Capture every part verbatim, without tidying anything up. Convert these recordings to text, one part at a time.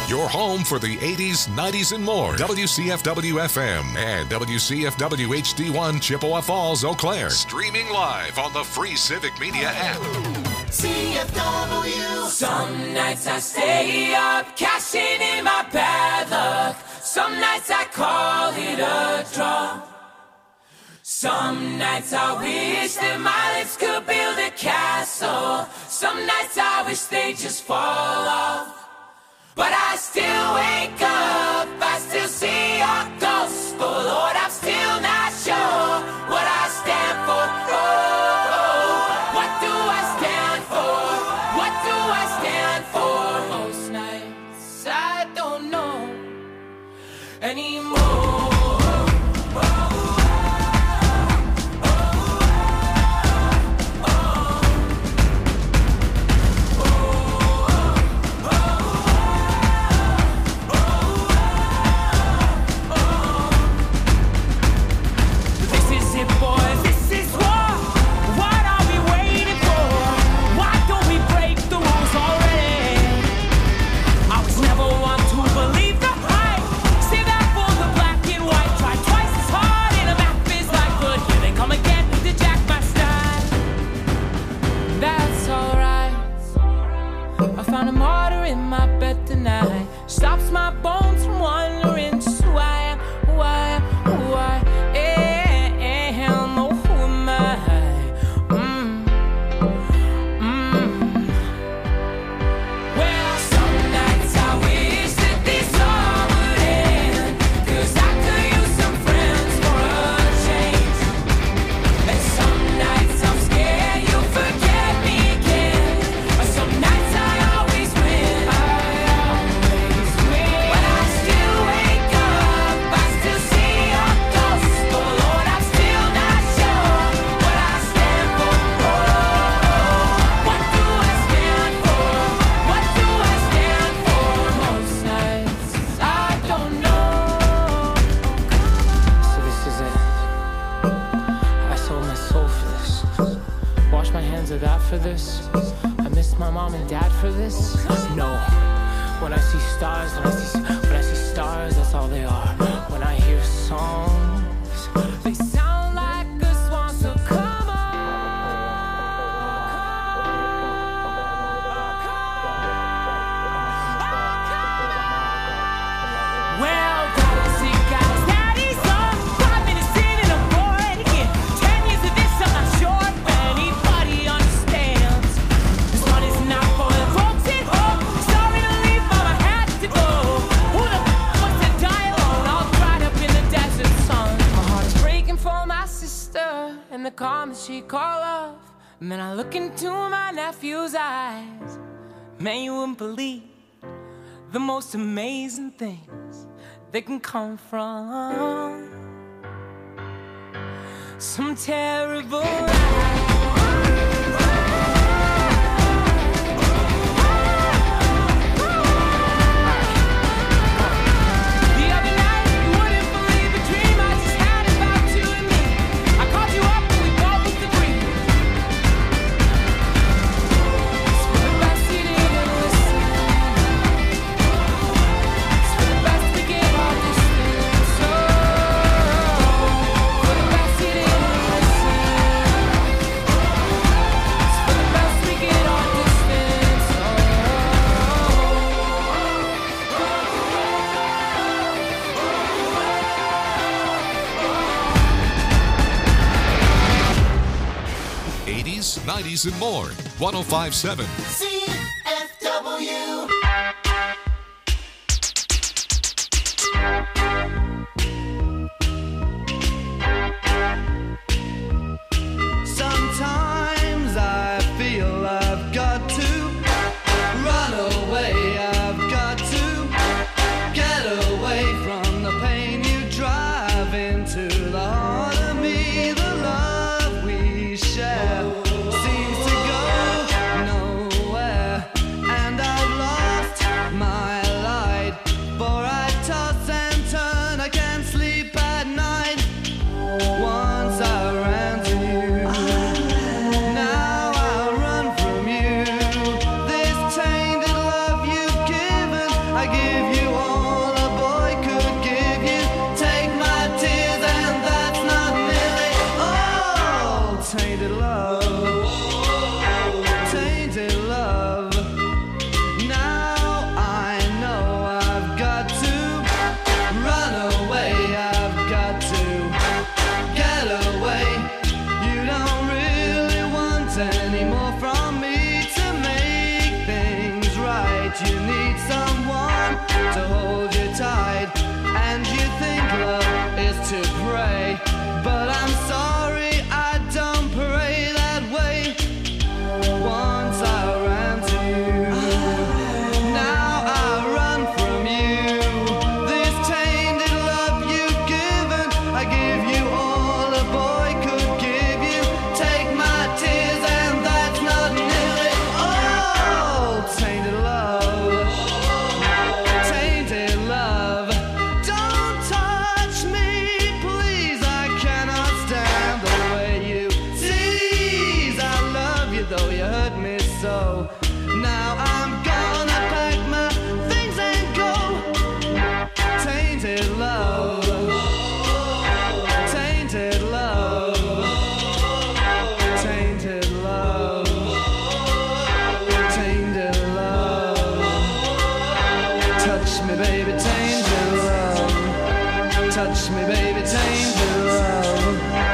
Your home for the eighties, nineties, and more. W C F W F M and W C F W H D one Chippewa Falls, Eau Claire. Streaming live on the free Civic Media app. C F W. Some nights I stay up, cashing in my bad luck. Some nights I call it a draw. Some nights I wish that my lips could build a castle. Some nights I wish they just fall off. But I still wake up, I still see your gospel. Lord, I'm still not sure what I stand for. Oh, oh, what do I stand for? What do I stand for? Most nights I don't know anymore. Found a martyr in my bed tonight. Stops my bones from wandering just who I am, who I am, who I am. Oh, who am I? Mm. Mm. Well, some nights I wish that this all would end, 'cause I could use some friends for a change. And some nights I'm scared you'll forget me again. Or some nights I of that for this. I miss my mom and dad for this. No. When I see stars, when I see when I see stars, that's all they are. When I hear songs, they sound like a swan. So come on. Well, daddy's sick, guys, daddy's on. Five minutes in and I'm bored again. Ten years of this, I'm not sure. And the calm that she call off. And then I look into my nephew's eyes. Man, you wouldn't believe the most amazing things that can come from some terrible lies. nineties and more. one oh five point seven. C F W. Sometimes I feel I've got to run away. I've got to get away from the pain you drive into the heart of me. The love we share seems to go nowhere. but you need someone to hold you tight. And you think love is to pray, but I'm sorry, I don't pray that way. Once I ran to you, now I run from you. This tainted love you've given, I give you all a boy could give you. Take my tears and that's not nearly all. Tainted love, tainted love. Don't touch me, please, I cannot stand the way you tease. I love you though you hurt me so. Now I'm gonna pack my things and go. Tainted love, tainted love, tainted love, tainted love. Touch me, baby, tainted love. Touch me, baby, tainted love.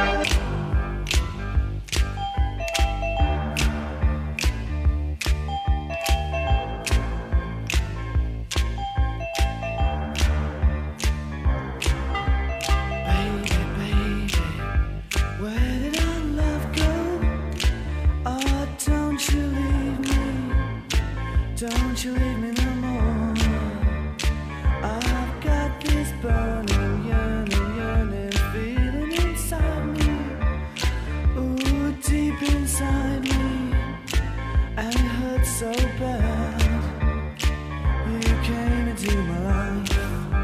Baby, baby, where did our love go? Oh, don't you leave me, don't you leave me no more. I've got this burning, yearning, yearning feeling inside me. Ooh, deep inside me, and it hurts so bad. You came into my life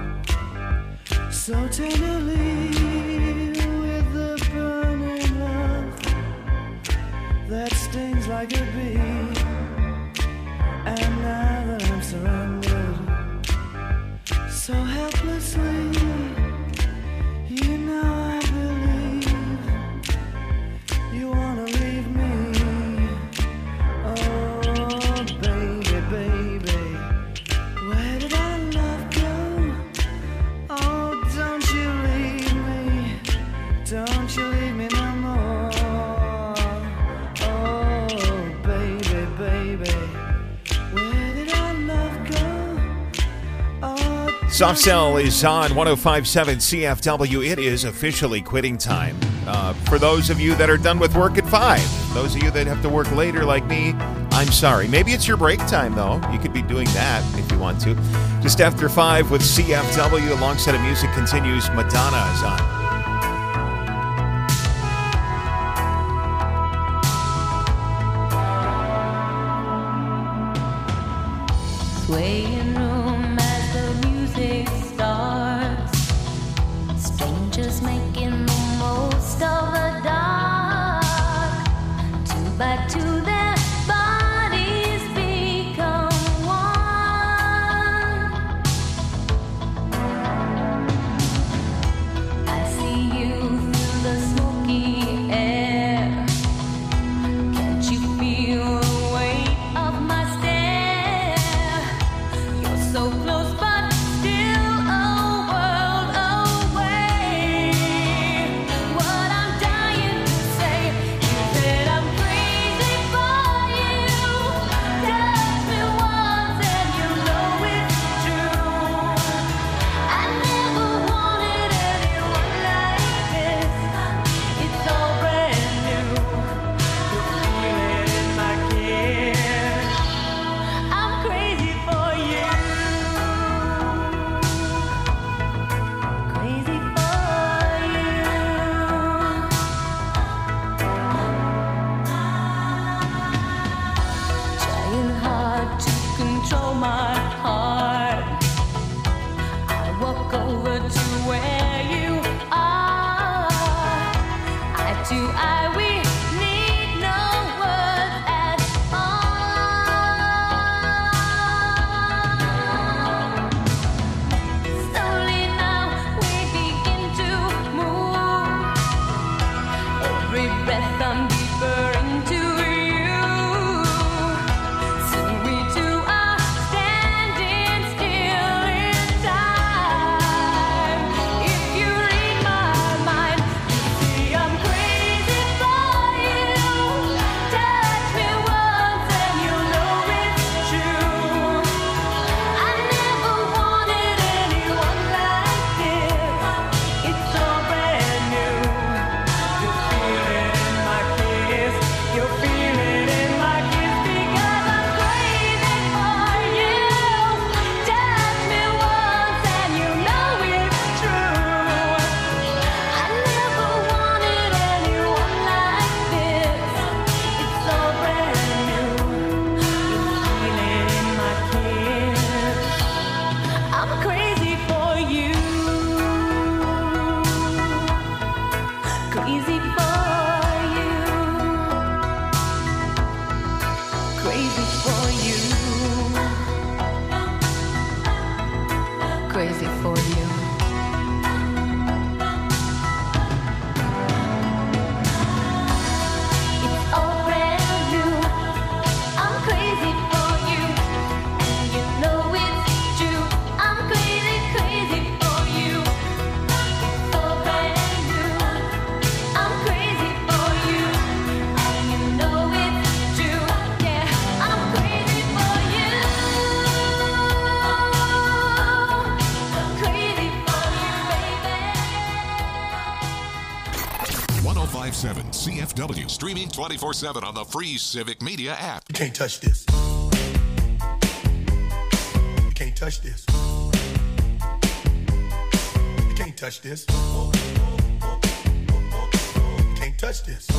so tenderly with the burning love that stings like a bee. And now that I'm surrounded so helplessly, you know I believe you wanna leave me. Oh, baby, baby, where did our love go? Oh, don't you leave me, don't you leave me no more. Oh, baby, baby, where did our love go? Oh, Soft Cell is on one oh five point seven C F W. It is officially quitting time. Uh, for those of you that are done with work at five, those of you that have to work later like me, I'm sorry. Maybe it's your break time, though. You could be doing that if you want to. Just after five with C F W, a long set of music continues. Madonna is on. Swaying room as the music starts. Strangers making the most of the dark. Two by two, their bodies become one. I see you through the smoky air. Can't you feel the weight of my stare? You're so close, but still a world away. What I'm dying to say is that I'm crazy for you. Touch me once and you know it's true. I never wanted anyone like this. It's all brand new. The feeling in my kiss. I'm crazy for you. Crazy for you. Trying hard to control my heart. I walk over to where you are. Eye to eye, we need no words at all. Slowly now we begin to move. Every breath I'm deeper into you. Soon we two are standing still in time. If you read my mind, you see I'm crazy for crazy for you. Crazy for you. It's all brand new. I'm crazy for you. And you know it's true. I'm crazy, crazy for you. It's all brand new. I'm crazy for you. And you know it's true. Yeah, I'm crazy for you. Crazy for you, baby. one oh five point seven C F W. Streaming twenty-four seven on the free Civic Media app. You can't touch this. You can't touch this. You can't touch this. You can't touch this.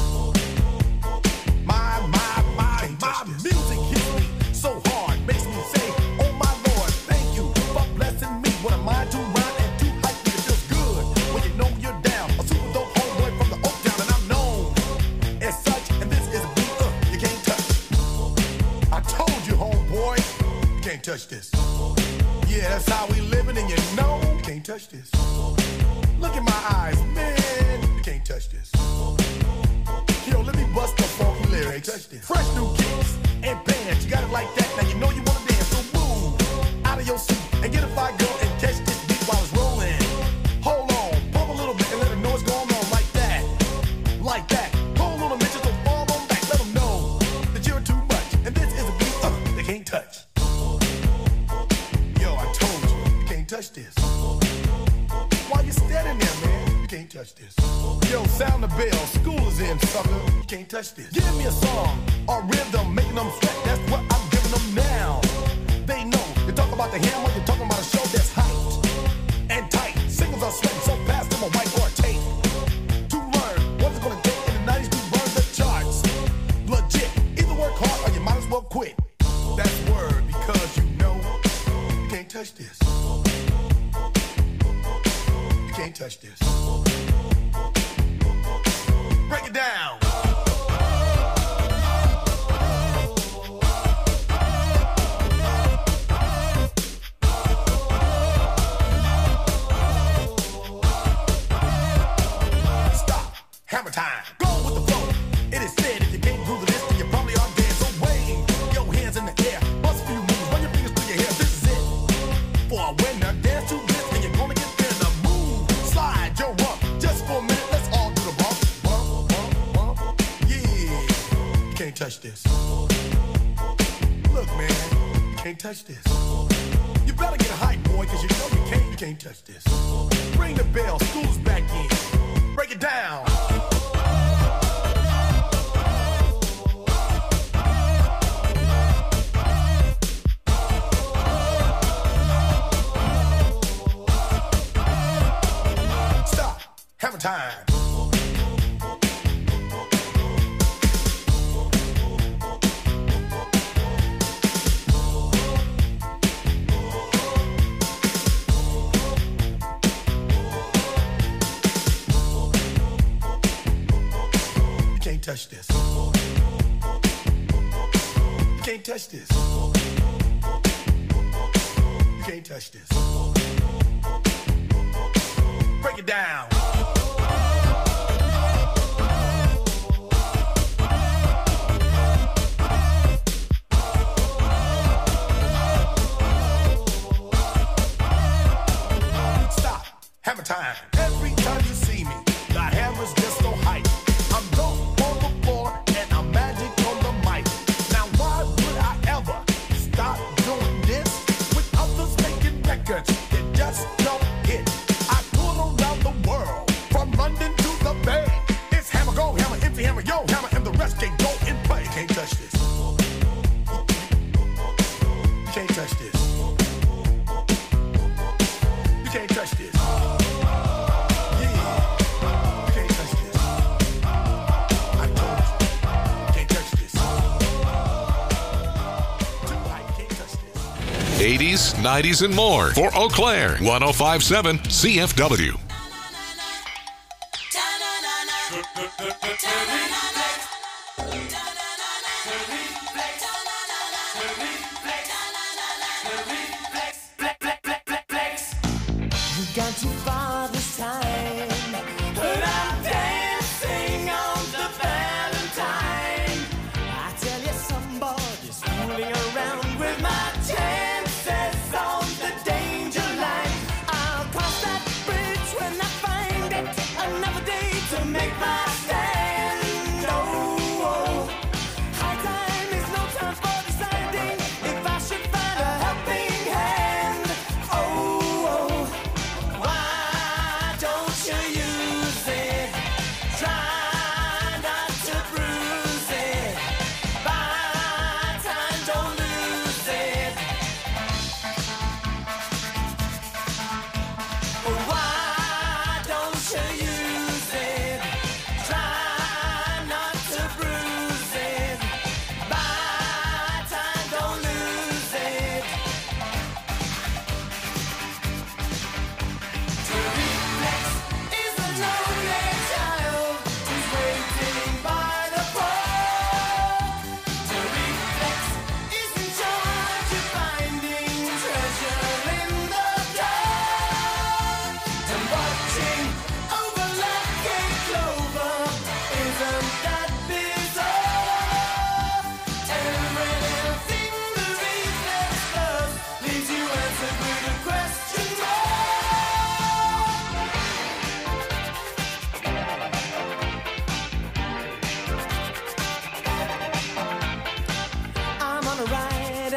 My, my, my, my music hits me so hard. Makes me say, oh my Lord, thank you for blessing me. What am I to rhyme and too hype? It feels good when you know you're down. A super dope homeboy from the Oak Town, and I'm known as such. And this is a beat uh, you can't touch. I told you, homeboy, you can't touch this. Yeah, that's how we living, and you know you can't touch this. Look in my eyes, man, you can't touch this. Yo, let me bust the funky lyrics. Fresh new kicks and bands, you got it like that. Now you know you wanna dance, so move out of your seat and get a fire girl and catch this beat while it's rolling. Hold on, pump a little bit and let them know what's going on like that, like that. Hold on a minute, so fall on back, let them know that you're too much. And this is a beat uh, they can't touch. Yo, I told you, you can't touch this. Why you standing there, man? You can't touch this. Yo, sound the bell, school is in, sucker. You can't touch this. Give me a song or rhythm, making them sweat. That's what I'm giving them now. They know. You talk about the hammer, you're talking about a show that's hyped and tight. Singles are sweating so fast, them a white or a tape. To learn what's it gonna take in the nineties to burn the charts. Legit. Either work hard or you might as well quit. That's word because you know you can't touch this. You can't touch this. Break it down. Stop. Hammer time. Go with the flow. It is said if you can't groove the list, then you probably are dead. So wave your hands in the air. Bust a few moves. Run your fingers through your hair. This is it. For a winner, dance to this, and you're gonna get there. The move. Slide your rump. Just for a minute, let's all do the bump. Bump, bump, bump. Yeah. You can't touch this. Look, man. You can't touch this. You better get hype, boy, because you know you can't, you can't touch this. Ring the bell. School's back in. Break it down. Stop. Hammer time. You can't touch this. You can't touch this. You can't touch this. Break it down. Stop. Hammer time. Every time you see me, the hammer's just so hype. I'm dope on the floor and I'm magic on the mic. Now why would I ever stop doing this with others making records that just don't hit? I tour around the world from London to the Bay. It's hammer go, hammer empty, hammer yo, hammer, and the rest can go in play. You can't touch this. You can't touch this. You can't touch this. eighties, nineties, and more for Eau Claire. one oh five point seven C F W.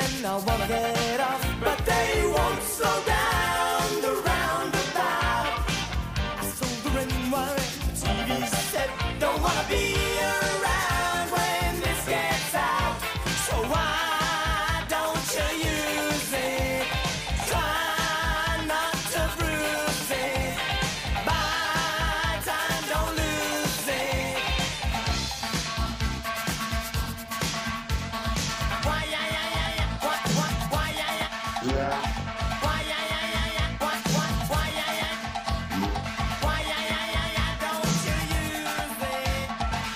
and I wanna get off, but they won't slow down the roundabout. I sold the red wine, the T V set, don't wanna be around when this gets out. So why don't you use it? Try not to bruise it. Buy time, don't lose it. Why, yeah, yeah, yeah, yeah. What, what, why, yeah, yeah. Why, yeah, yeah, yeah, yeah. What, what, why, yeah, yeah. Why, yeah, yeah, yeah, yeah. Don't you use it.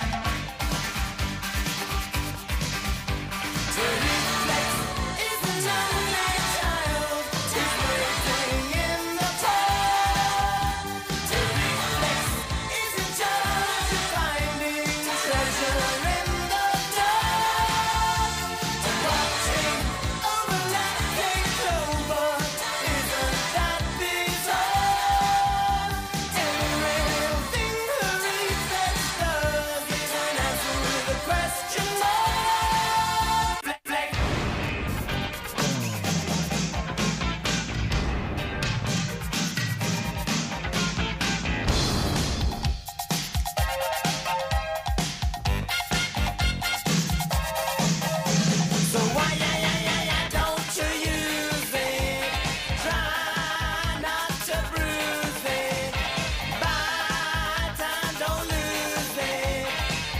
To reflex is an only child who's waiting in the cold. To reflex isn't just finding treasure in the dark. And watching overlapping clover isn't that bizarre. Everything the reflex does is an answer with a question mark. Flex, flex. So why, yeah, yeah, yeah, yeah, don't you use it? Try not to bruise it. Buy time, don't lose it.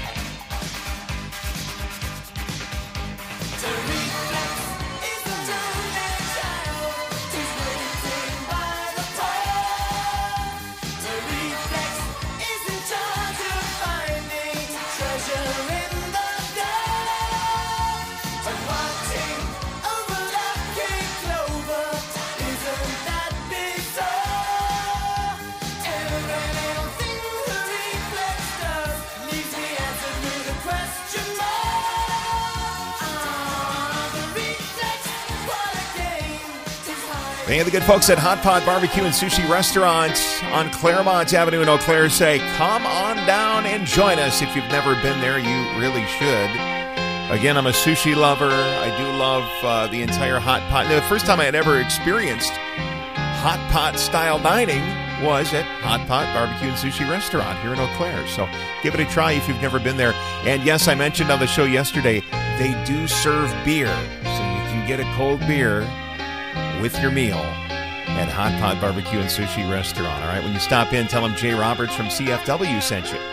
To reflex isn't only child who's waiting by the pole. To reflex is in charge of finding treasure in the dark. And watching overlapping clover isn't that bizarre. Every little thing the reflex does leaves me answered with a question mark. Ah, the reflex, what a game. 'Tis high. Hey, the good folks at Hot Pot Barbecue and Sushi Restaurant on Claremont Avenue in Eau Claire say, come on down and join us. If you've never been there, you really should. Again, I'm a sushi lover. I do love uh, the entire Hot Pot. The first time I had ever experienced Hot Pot style dining was at Hot Pot Barbecue and Sushi Restaurant here in Eau Claire. So give it a try if you've never been there. And yes, I mentioned on the show yesterday, they do serve beer. So you can get a cold beer with your meal at Hot Pot Barbecue and Sushi Restaurant. All right, when you stop in, tell them Jay Roberts from C F W sent you.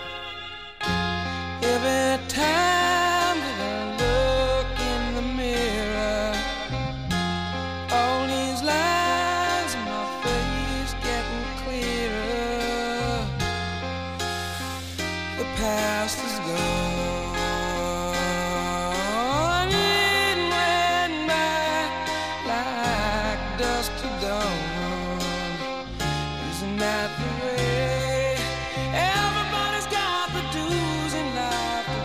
Every time that I look in the mirror, all these lines in my face getting clearer. The past is gone, it went by like dust to dawn. Isn't that the way? Everybody's got the dues in life to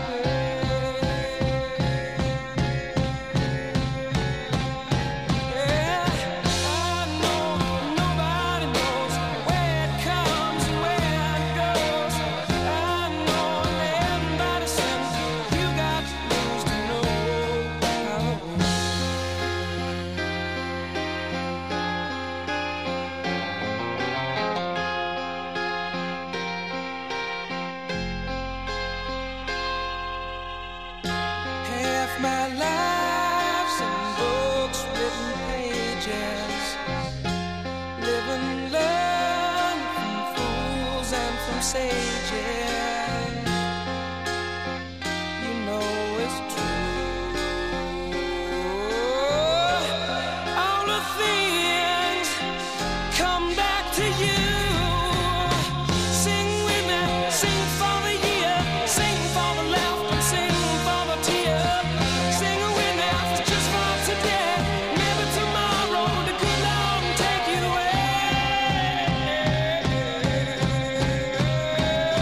pay. Yeah, I know nobody knows where it comes and where it goes. I know everybody says you got to lose to know how it goes. Half my life's in books, written pages. Live and learn from fools and from sages. You know it's true. All the things come back to you. Sing with me, sing for the year, sing for the laughter, sing for the tear. Sing with me, just for today. Maybe tomorrow the good Lord will take you away.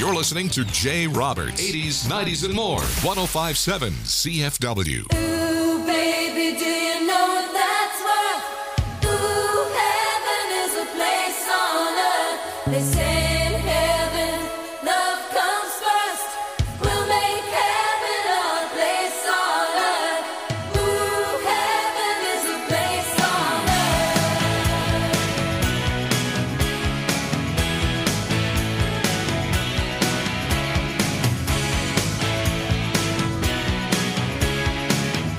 You're listening to Jay Roberts, eighties, nineties, and more. one oh five point seven C F W. Ooh, baby, do you know what that's worth? Ooh, heaven is a place on earth. They say in heaven, love comes first. We'll make heaven our place on earth. Ooh, heaven is a place on earth.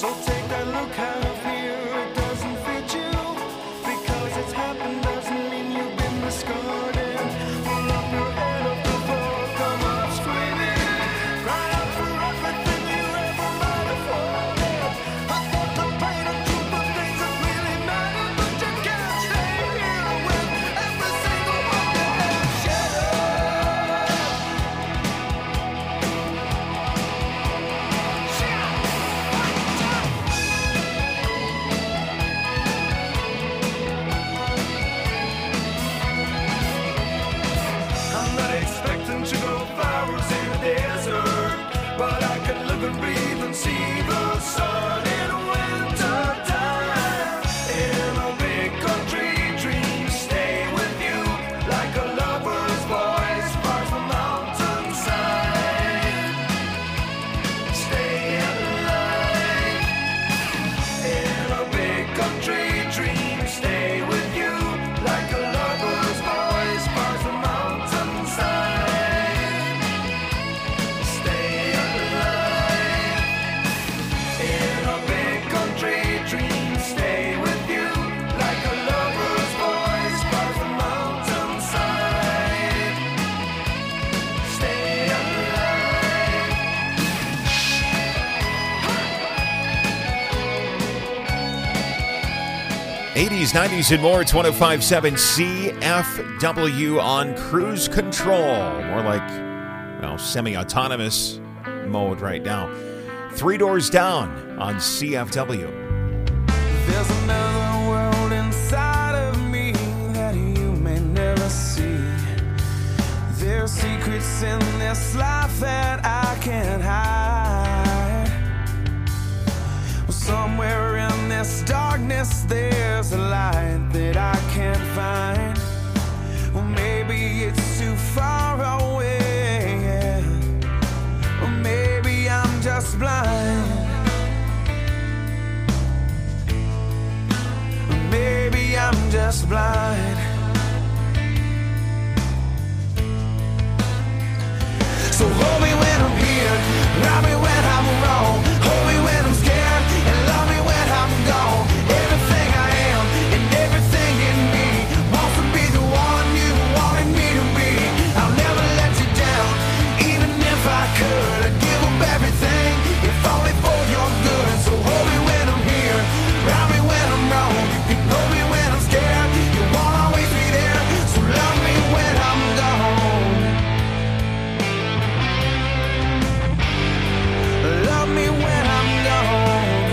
So take that look out of here, it doesn't fit you. Because it's happened doesn't mean you've been discarded. Pull up your head off the floor, come up screaming. Cry out for everything you ever might have wanted. I thought the pain of truth of things that really matter, but you can't stay here with every single one that has shattered. I'm not expecting to grow flowers in a desert, but I can live and breathe and see the sun in winter time. In a big country, dreams stay with you like a lover's voice bars the mountainside. Stay alive. In a big country, dreams stay with you like a lover's voice bars the mountainside. Stay alive. In a big country, dreams stay with you like a lover's voice bars the mountainside. Stay alive. eighties, nineties, and more. It's one oh five point seven C F W on cruise control. More like, well, semi-autonomous mode right now. Three doors down on C F W. There's another world inside of me that you may never see. There's secrets in this life that I can't hide. Well, somewhere in this darkness there's a light that I can't find. Well, maybe it's too far away, yeah. Or maybe I'm just blind. Or maybe I'm just blind. So hold me when I'm here, love me when I'm wrong. Hold me when I'm scared, and love me when I'm gone. Everything I am, and everything in me wants to be the one you wanted me to be. I'll never let you down, even if I could. I'd give up everything, if only for your good. So hold me when I'm here, love me when I'm wrong. You can hold me when I'm scared, you won't always be there. So love me when I'm gone. Love me when I'm gone.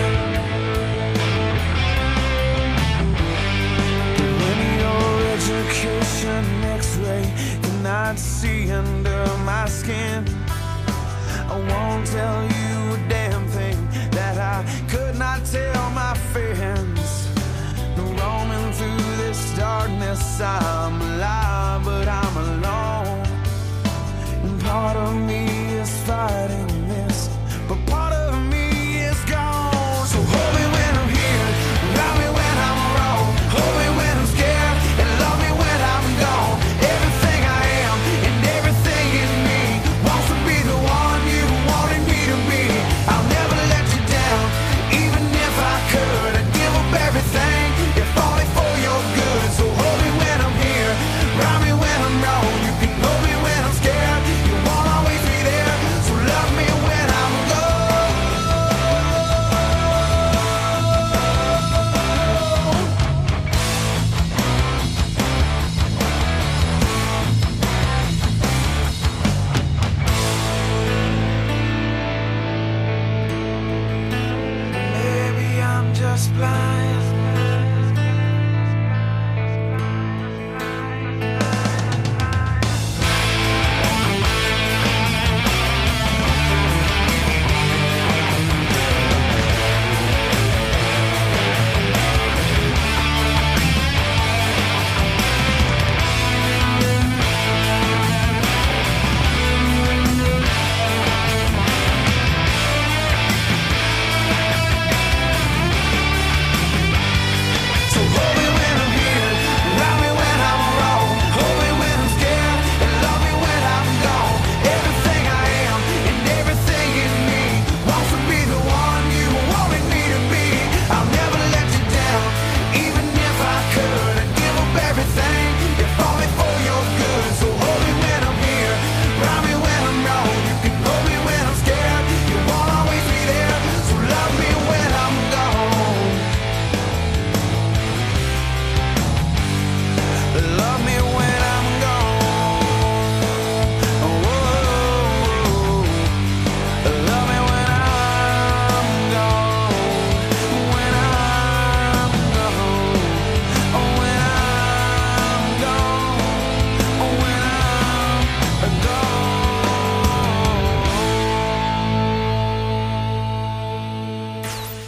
When your education X-ray cannot see under my skin, I won't tell you a damn thing that I could not tell my friends. No, roaming through this darkness, I'm alive, but I'm alone. And part of me is fighting this, but part of me is gone. So hold me when I'm here, love me when I'm wrong. Hold me when I'm scared, and love me when I'm gone. Everything I am, and everything in me wants to be the one you wanted me to be. I'll never let you down, even if I could. I'd give up everything, if only for your good. So hold me when I'm here,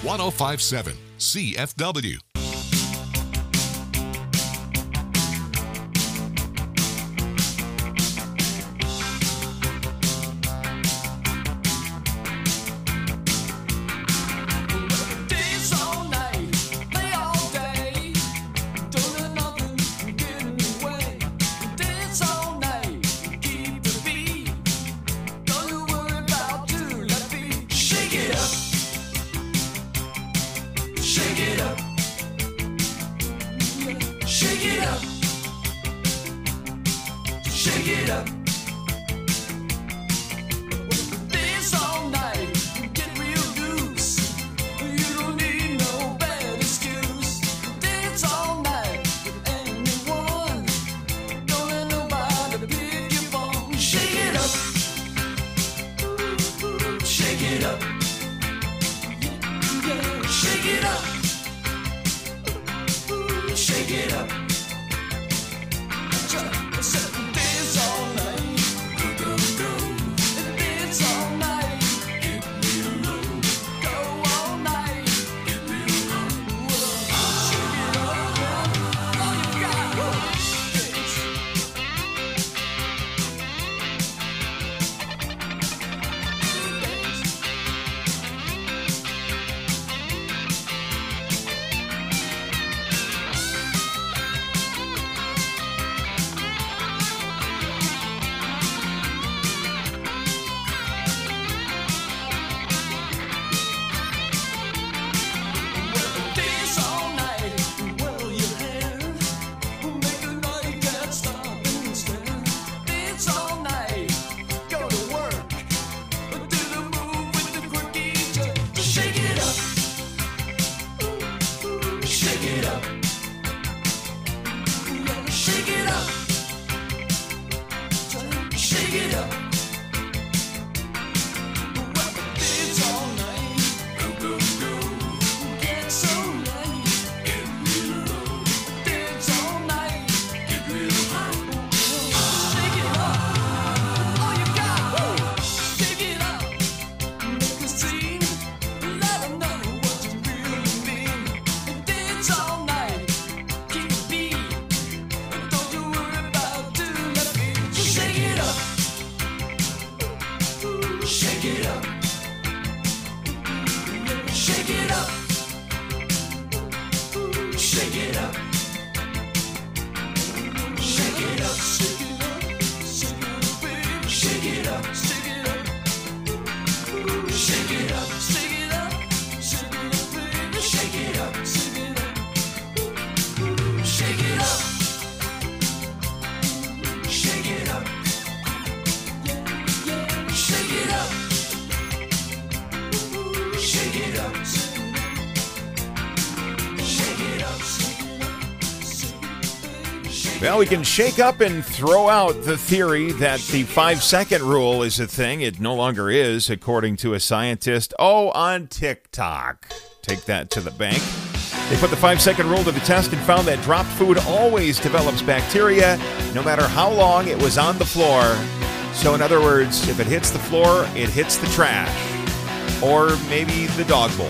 one oh five point seven C F W. Well, we can shake up and throw out the theory that the five-second rule is a thing. It no longer is, according to a scientist. Oh, on TikTok. Take that to the bank. They put the five-second rule to the test and found that dropped food always develops bacteria, no matter how long it was on the floor. So, in other words, if it hits the floor, it hits the trash. Or maybe the dog bowl.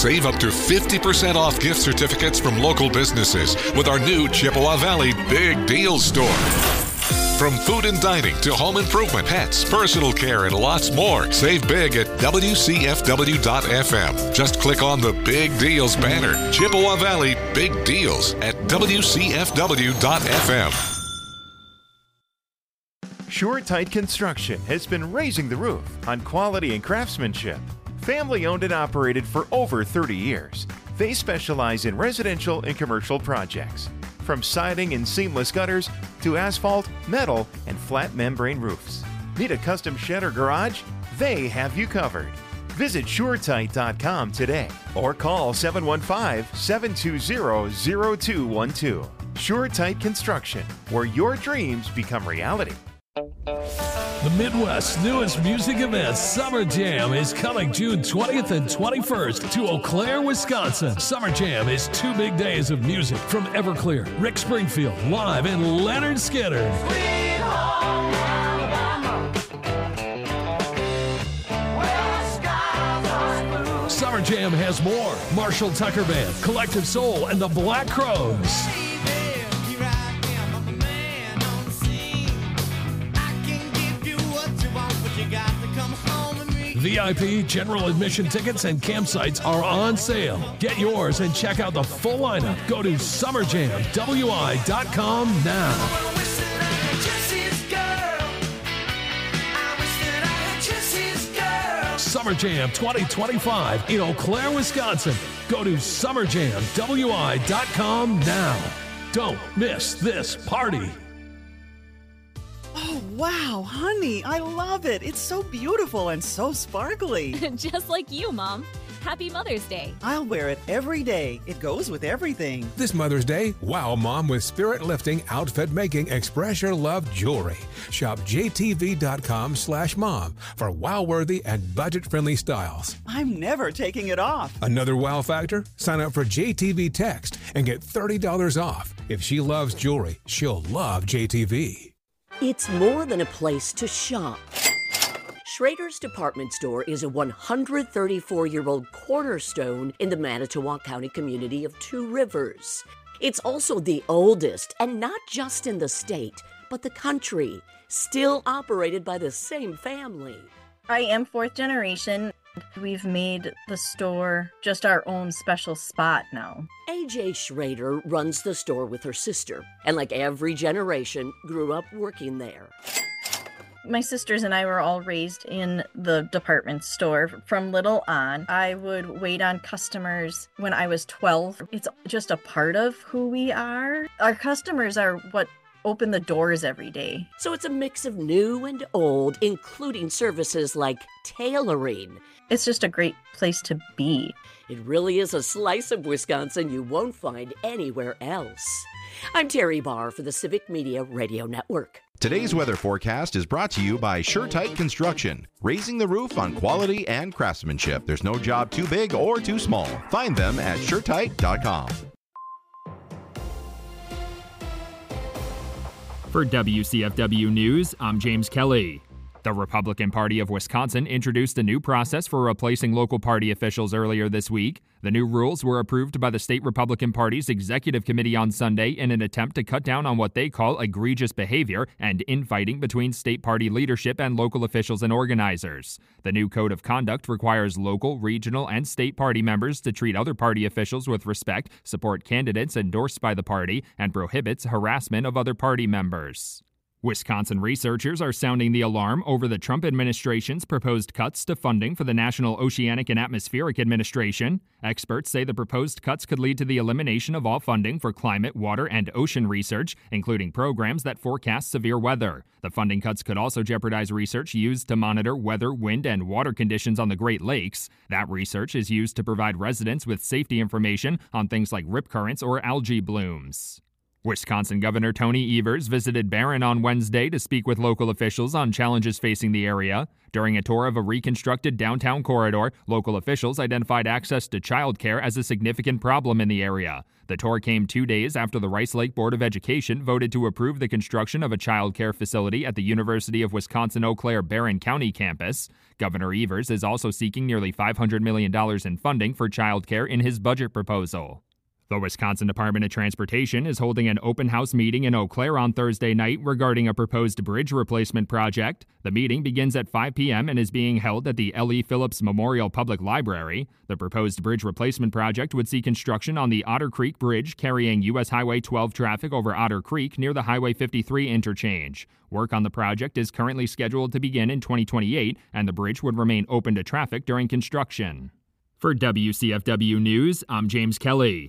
Save up to fifty percent off gift certificates from local businesses with our new Chippewa Valley Big Deals store. From food and dining to home improvement, pets, personal care, and lots more. Save big at W C F W dot F M. Just click on the Big Deals banner. Chippewa Valley Big Deals at W C F W dot F M. SureTight Construction has been raising the roof on quality and craftsmanship. Family owned and operated for over thirty years. They specialize in residential and commercial projects. From siding and seamless gutters to asphalt, metal, and flat membrane roofs. Need a custom shed or garage? They have you covered. Visit Sure Tight dot com today or call seven one five, seven two zero, zero two one two. SureTight Construction, where your dreams become reality. The Midwest's newest music event, Summer Jam, is coming June twentieth and twenty-first to Eau Claire, Wisconsin. Summer Jam is two big days of music from Everclear, Rick Springfield, live, and Leonard Skinner. Sweet home Alabama, where the skies are blue. Summer Jam has more. Marshall Tucker Band, Collective Soul, and the Black Crowes. V I P, general admission tickets, and campsites are on sale. Get yours and check out the full lineup. Go to summer jam w i dot com now. Summer Jam twenty twenty-five in Eau Claire, Wisconsin. Go to summer jam w i dot com now. Don't miss this party. Oh, wow, honey, I love it. It's so beautiful and so sparkly. Just like you, Mom. Happy Mother's Day. I'll wear it every day. It goes with everything. This Mother's Day, wow Mom with spirit-lifting, outfit-making, express your love jewelry. Shop j t v dot com slash mom for wow-worthy and budget-friendly styles. I'm never taking it off. Another wow factor? Sign up for J T V Text and get thirty dollars off. If she loves jewelry, she'll love J T V. It's more than a place to shop. Schrader's Department Store is a one hundred thirty-four-year-old cornerstone in the Manitowoc County community of Two Rivers. It's also the oldest, and not just in the state, but the country, still operated by the same family. I am fourth generation. We've made the store just our own special spot now. A J Schrader runs the store with her sister, and like every generation, grew up working there. My sisters and I were all raised in the department store from little on. I would wait on customers when I was twelve. It's just a part of who we are. Our customers are what open the doors every day. So it's a mix of new and old, including services like tailoring. It's just a great place to be. It really is a slice of Wisconsin you won't find anywhere else. I'm Terry Barr for the Civic Media Radio Network. Today's weather forecast is brought to you by SureTight Construction, raising the roof on quality and craftsmanship. There's no job too big or too small. Find them at sure tight dot com. For W C F W News, I'm James Kelly. The Republican Party of Wisconsin introduced a new process for replacing local party officials earlier this week. The new rules were approved by the state Republican Party's executive committee on Sunday in an attempt to cut down on what they call egregious behavior and infighting between state party leadership and local officials and organizers. The new code of conduct requires local, regional, and state party members to treat other party officials with respect, support candidates endorsed by the party, and prohibits harassment of other party members. Wisconsin researchers are sounding the alarm over the Trump administration's proposed cuts to funding for the National Oceanic and Atmospheric Administration. Experts say the proposed cuts could lead to the elimination of all funding for climate, water, and ocean research, including programs that forecast severe weather. The funding cuts could also jeopardize research used to monitor weather, wind, and water conditions on the Great Lakes. That research is used to provide residents with safety information on things like rip currents or algae blooms. Wisconsin Governor Tony Evers visited Barron on Wednesday to speak with local officials on challenges facing the area. During a tour of a reconstructed downtown corridor, local officials identified access to childcare as a significant problem in the area. The tour came two days after the Rice Lake Board of Education voted to approve the construction of a childcare facility at the University of Wisconsin-Eau Claire Barron County campus. Governor Evers is also seeking nearly five hundred million dollars in funding for childcare in his budget proposal. The Wisconsin Department of Transportation is holding an open house meeting in Eau Claire on Thursday night regarding a proposed bridge replacement project. The meeting begins at five p.m. and is being held at the L E. Phillips Memorial Public Library. The proposed bridge replacement project would see construction on the Otter Creek Bridge carrying U S Highway twelve traffic over Otter Creek near the Highway fifty-three interchange. Work on the project is currently scheduled to begin in twenty twenty-eight, and the bridge would remain open to traffic during construction. For W C F W News, I'm James Kelly.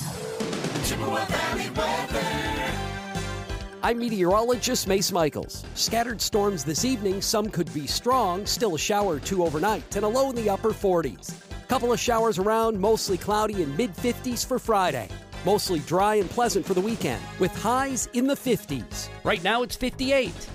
I'm meteorologist Mace Michaels. Scattered storms this evening, some could be strong, still a shower or two overnight, and a low in the upper forties. Couple of showers around, mostly cloudy and mid fifties for Friday. Mostly dry and pleasant for the weekend, with highs in the fifties. Right now it's fifty-eight.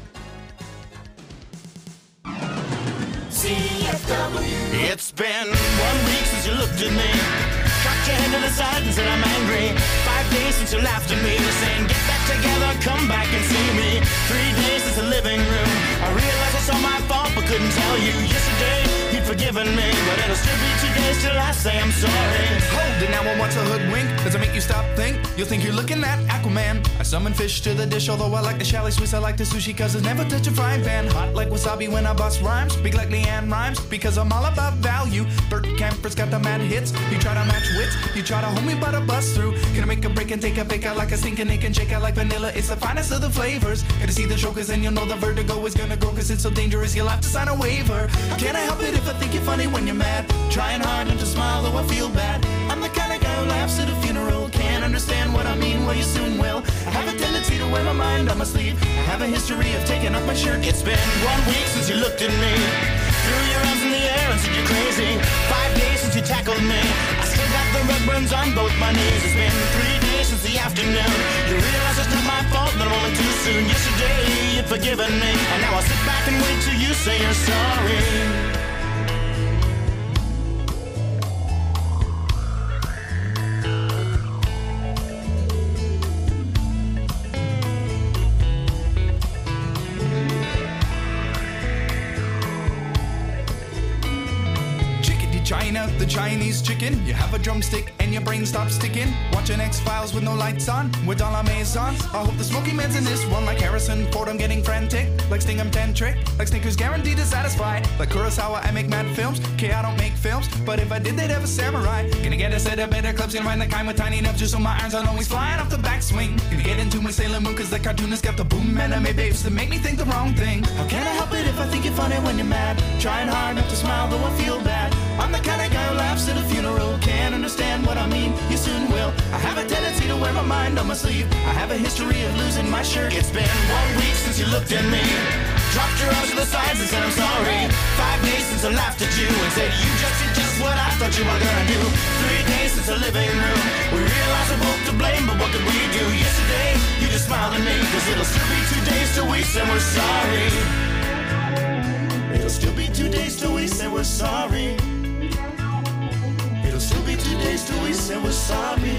C F W. It's been one week since you looked at me. Cocked your head to the side and said I'm angry. Five days since you laughed at me, saying get back together, come back and see me. Three days since the living room. I realized it's all my fault, but couldn't tell you. Yesterday you'd forgiven me, but it'll still be two days till I say I'm sorry. Hold it now, I want to hoodwink. Does it make you stop think? You'll think you're looking at Aquaman. I summon fish to the dish, although I like the chalet Swiss. I like the sushi cause it's never touch a frying pan. Hot like wasabi when I bust rhymes. Big like Leanne rhymes because I'm all about value. Bert Camper's got the mad hits. You try to match wits, you try to hold me but I bust through. Gonna make a break and take a fake out like a stinking ink and shake out like vanilla. It's the finest of the flavors. Gonna see the show cause then you'll know the vertigo is gonna go cause it's so dangerous you'll have to sign a waiver. Can't I help it if I think you're funny when you're mad? Trying hard not to smile though I feel bad. I'm the kind of guy who laughs at a funeral. Can't understand what I mean, well you soon will. I have a tendency to wear my mind on my sleeve. I have a history of taking off my shirt. It's been one week since you looked at me. Threw your arms in the air and said you're crazy. Five days since you tackled me. I still got the red burns on both my knees. It's been three days since the afternoon. You realize it's not my fault, but I'm only too soon. Yesterday you'd forgiven me, and now I'll sit back and wait till you say you're sorry. China, the Chinese chicken. You have a drumstick and your brain stops sticking. Watching X-Files with no lights on, with all our maisons. I hope the Smoky Man's in this one, like Harrison Ford. I'm getting frantic, like Sting I'm tantric, like Snickers guaranteed to satisfy. Like Kurosawa, I make mad films. K, I don't make films, but if I did, they'd have a samurai. Gonna get a set of better clips, gonna find the kind with tiny enough just so my irons aren't always flying off the backswing. Gonna get into my Sailor Moon, cause the cartoonist got the boom anime babes that make me think the wrong thing. How can I help it if I think you're funny when you're mad? Trying hard not to smile, though I feel bad. I'm the kind of guy who laughs at a funeral. Can't understand what I mean, you soon will. I have a tendency to wear my mind on my sleeve. I have a history of losing my shirt. It's been one week since you looked at me. Dropped your arms to the sides and said I'm sorry. Five days since I laughed at you and said you just did just what I thought you were gonna do. Three days since the living room. We realized we're both to blame, but what could we do? Yesterday, you just smiled at me, cause it'll still be two days till we say we're sorry. It'll still be two days till we say we're sorry. It'll still be two days till we say we're sorry.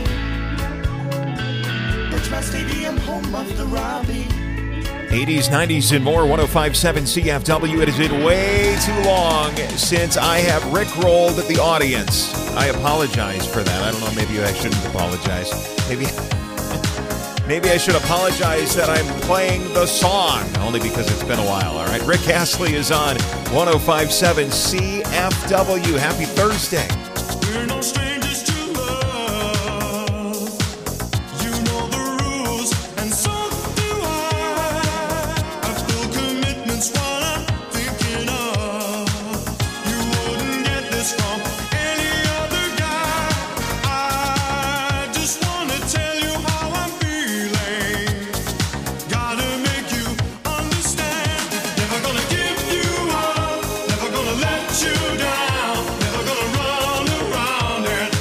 Birchmount Stadium, home of the Robbie. eighties, nineties, and more, one oh five point seven C F W. It has been way too long since I have rickrolled the audience. I apologize for that. I don't know, maybe I shouldn't apologize. Maybe... Maybe I should apologize that I'm playing the song, only because it's been a while, all right? Rick Astley is on one oh five point seven C F W. Happy Thursday. We're no strangers to love. You know the rules, and so do I. I've still commitments while I'm thinking of. You wouldn't get this from any other guy. I just want to tell you how I'm feeling. Gotta make you understand. Never gonna give you up. Never gonna let you down. Never gonna run around and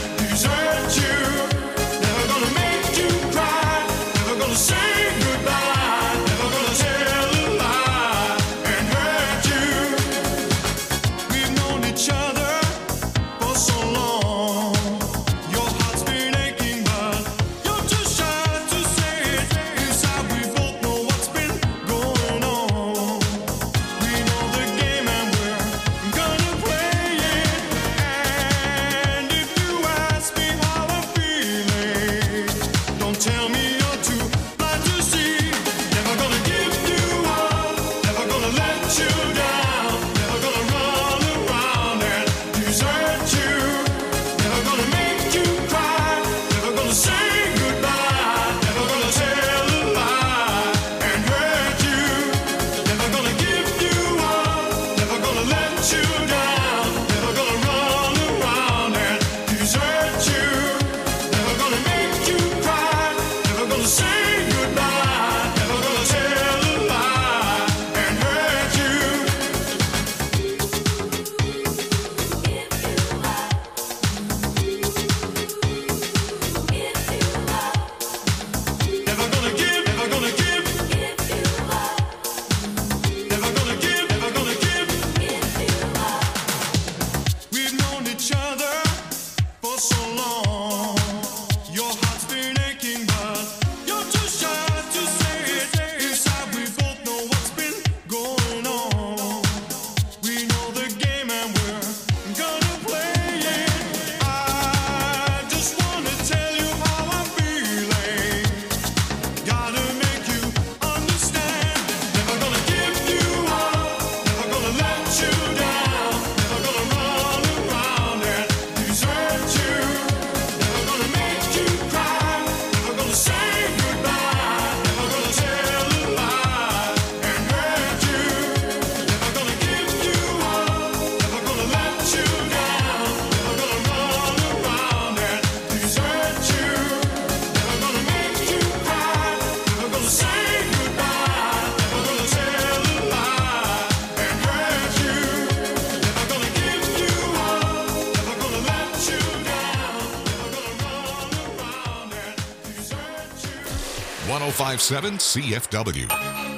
five seven C F W.